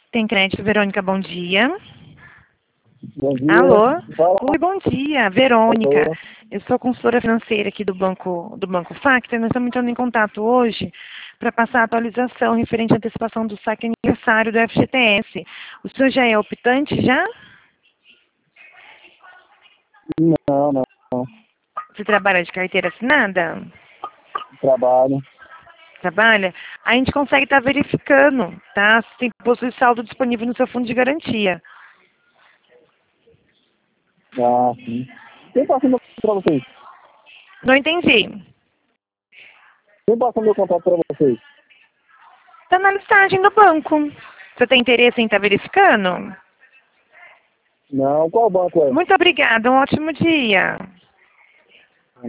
Tem crédito, Verônica, bom dia. Bom dia. Alô? Fala. Oi, bom dia, Verônica. Alô. Eu sou consultora financeira aqui do Banco Factor. Nós estamos entrando em contato hoje para passar a atualização referente à antecipação do saque aniversário do FGTS. O senhor já é optante, já? Não. Você trabalha de carteira assinada? Trabalho. Trabalha? A gente consegue estar verificando, tá? Se tem possui saldo disponível no seu fundo de garantia. Ah, sim. Quem passa meu contato para vocês? Não entendi. Quem passa meu contato para vocês? Está na listagem do banco. Você tem interesse em estar verificando? Não. Qual banco é? Muito obrigada, um ótimo dia.